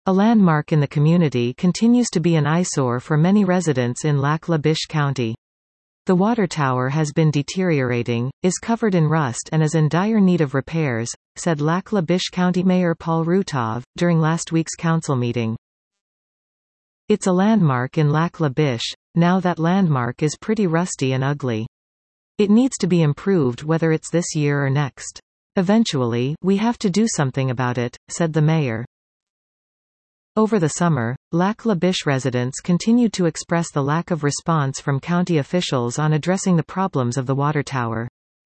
A landmark in the community continues to be an eyesore for many residents in Lac La Biche County. The water tower has been deteriorating, is covered in rust and is in dire need of repairs, said Lac La Biche County Mayor Paul Routov, during last week's council meeting. It's a landmark in Lac La Biche. Now that landmark is pretty rusty and ugly. It needs to be improved whether it's this year or next. Eventually, we have to do something about it, said the mayor. Over the summer, Lac La Biche residents continued to express the lack of response from county officials on addressing the problems of the water tower.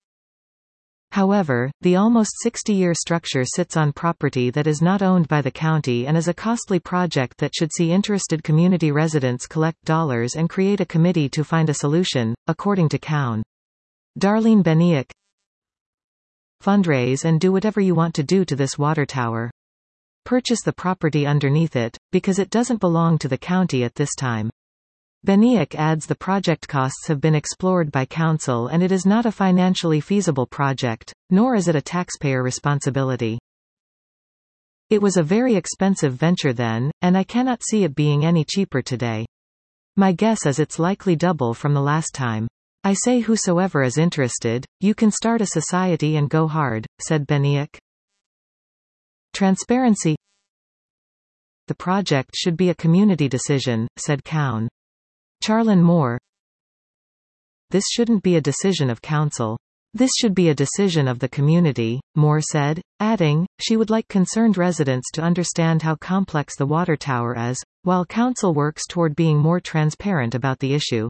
However, the almost 60-year structure sits on property that is not owned by the county and is a costly project that should see interested community residents collect dollars and create a committee to find a solution, according to Cown. Darlene Beniak. Fundraise and do whatever you want to do to this water tower. Purchase the property underneath it, because it doesn't belong to the county at this time. Beniak adds the project costs have been explored by council and it is not a financially feasible project, nor is it a taxpayer responsibility. It was a very expensive venture then, and I cannot see it being any cheaper today. My guess is it's likely double from the last time. I say whosoever is interested, you can start a society and go hard, said Beniak. Transparency. The project should be a community decision, said Cown. Charlene Moore. This shouldn't be a decision of council. This should be a decision of the community, Moore said, adding, she would like concerned residents to understand how complex the water tower is, while council works toward being more transparent about the issue.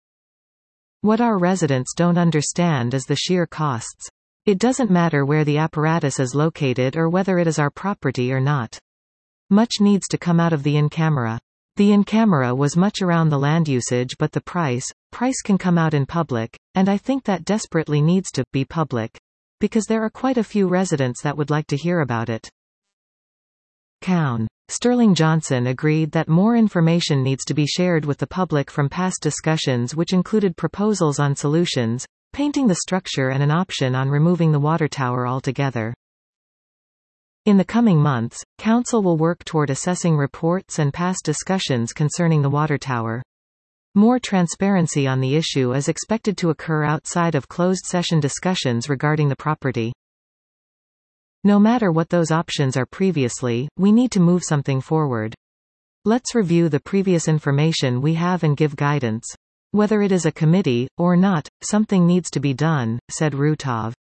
What our residents don't understand is the sheer costs. It doesn't matter where the apparatus is located or whether it is our property or not. Much needs to come out of the in-camera. The in-camera was much around the land usage, but the price can come out in public, and I think that desperately needs to be public. Because there are quite a few residents that would like to hear about it. Cown. Sterling Johnson agreed that more information needs to be shared with the public from past discussions which included proposals on solutions, painting the structure and an option on removing the water tower altogether. In the coming months, council will work toward assessing reports and past discussions concerning the water tower. More transparency on the issue is expected to occur outside of closed session discussions regarding the property. No matter what those options are previously, we need to move something forward. Let's review the previous information we have and give guidance. Whether it is a committee, or not, something needs to be done, said Routov.